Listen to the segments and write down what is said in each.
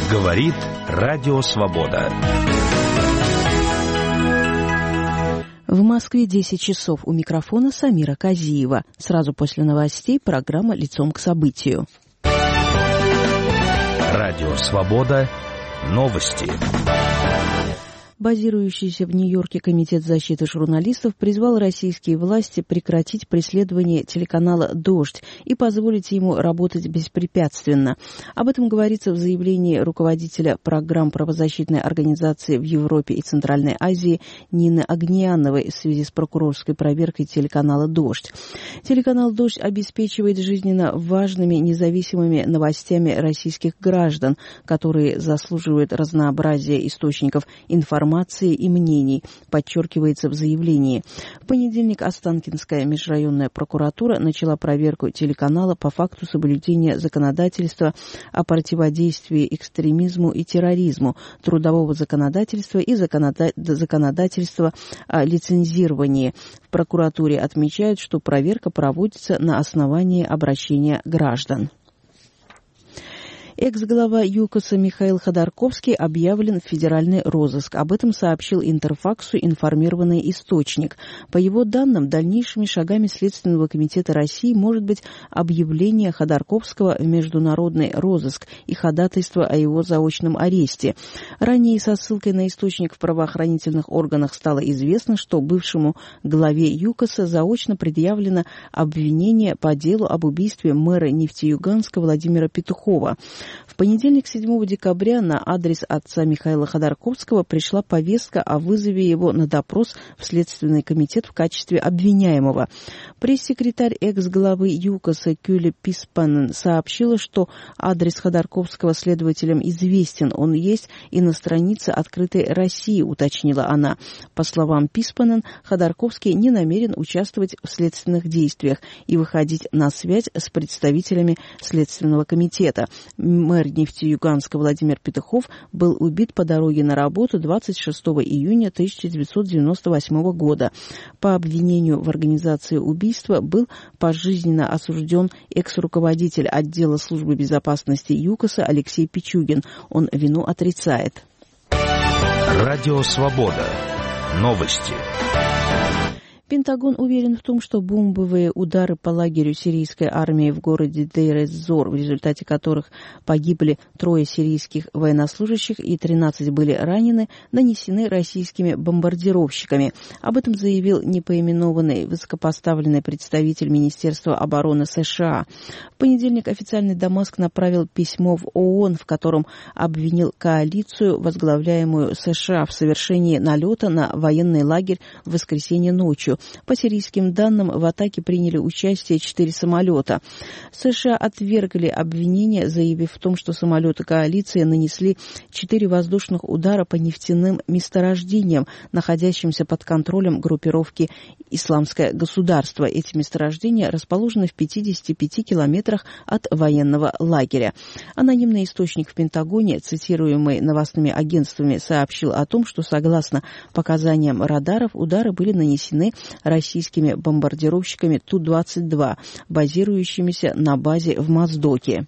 Говорит Радио Свобода. В Москве 10 часов. У микрофона Самира Казиева. Сразу после новостей программа «Лицом к событию». Радио Свобода. Новости. Базирующийся в Нью-Йорке Комитет защиты журналистов призвал российские власти прекратить преследование телеканала «Дождь» и позволить ему работать беспрепятственно. Об этом говорится в заявлении руководителя программ правозащитной организации в Европе и Центральной Азии Нины Огнияновой в связи с прокурорской проверкой телеканала «Дождь». Телеканал «Дождь» обеспечивает жизненно важными независимыми новостями российских граждан, которые заслуживают разнообразия источников информации и мнений, подчеркивается в заявлении. В понедельник Останкинская межрайонная прокуратура начала проверку телеканала по факту соблюдения законодательства о противодействии экстремизму и терроризму, трудового законодательства и законодательства о лицензировании. В прокуратуре отмечают, что проверка проводится на основании обращения граждан. Экс-глава ЮКОСа Михаил Ходорковский объявлен в федеральный розыск. Об этом сообщил Интерфаксу информированный источник. По его данным, дальнейшими шагами Следственного комитета России может быть объявление Ходорковского в международный розыск и ходатайство о его заочном аресте. Ранее со ссылкой на источник в правоохранительных органах стало известно, что бывшему главе ЮКОСа заочно предъявлено обвинение по делу об убийстве мэра Нефтеюганска Владимира Петухова. В понедельник, 7 декабря, на адрес отца Михаила Ходорковского пришла повестка о вызове его на допрос в Следственный комитет в качестве обвиняемого. Пресс-секретарь экс-главы ЮКОСа Кюле Писпанен сообщила, что адрес Ходорковского следователям известен, он есть и на странице «Открытой России», уточнила она. По словам Писпанен, Ходорковский не намерен участвовать в следственных действиях и выходить на связь с представителями Следственного комитета. Мэр Нефтеюганска Владимир Петухов был убит по дороге на работу 26 июня 1998 года. По обвинению в организации убийства был пожизненно осужден экс-руководитель отдела службы безопасности ЮКОСа Алексей Пичугин. Он вину отрицает. Радио Свобода. Новости. Пентагон уверен в том, что бомбовые удары по лагерю сирийской армии в городе Дейр-эз-Зор, в результате которых погибли 3 сирийских военнослужащих и 13 были ранены, нанесены российскими бомбардировщиками. Об этом заявил непоименованный высокопоставленный представитель Министерства обороны США. В понедельник официальный Дамаск направил письмо в ООН, в котором обвинил коалицию, возглавляемую США, в совершении налета на военный лагерь в воскресенье ночью. По сирийским данным, в атаке приняли участие 4 самолета. США отвергли обвинения, заявив в том, что самолеты коалиции нанесли 4 воздушных удара по нефтяным месторождениям, находящимся под контролем группировки «Исламское государство». Эти месторождения расположены в 55 километрах от военного лагеря. Анонимный источник в Пентагоне, цитируемый новостными агентствами, сообщил о том, что, согласно показаниям радаров, удары были нанесены российскими бомбардировщиками Ту-22, базирующимися на базе в Моздоке.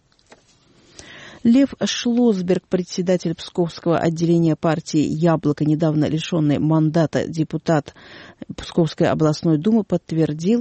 Лев Шлосберг, председатель Псковского отделения партии «Яблоко», недавно лишенный мандата депутата Псковской областной думы, подтвердил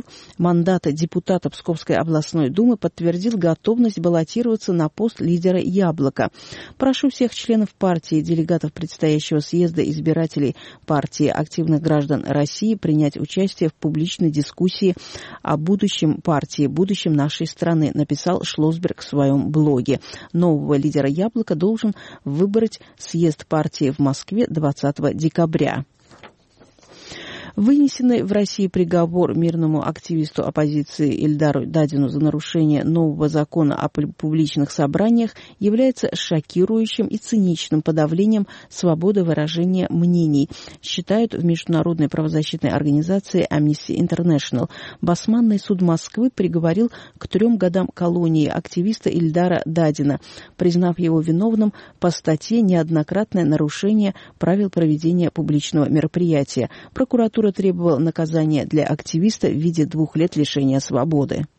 готовность баллотироваться на пост лидера «Яблока». Прошу всех членов партии, делегатов предстоящего съезда избирателей партии активных граждан России принять участие в публичной дискуссии о будущем партии, будущем нашей страны, написал Шлосберг в своем блоге. Нового лидера «Яблока» должен выбрать съезд партии в Москве 20 декабря. Вынесенный в России приговор мирному активисту оппозиции Ильдару Дадину за нарушение нового закона о публичных собраниях является шокирующим и циничным подавлением свободы выражения мнений, считают в международной правозащитной организации Amnesty International. Басманный суд Москвы приговорил к 3 годам колонии активиста Ильдара Дадина, признав его виновным по статье «Неоднократное нарушение правил проведения публичного мероприятия». Прокуратура требовала наказания для активиста в виде 2 лет лишения свободы.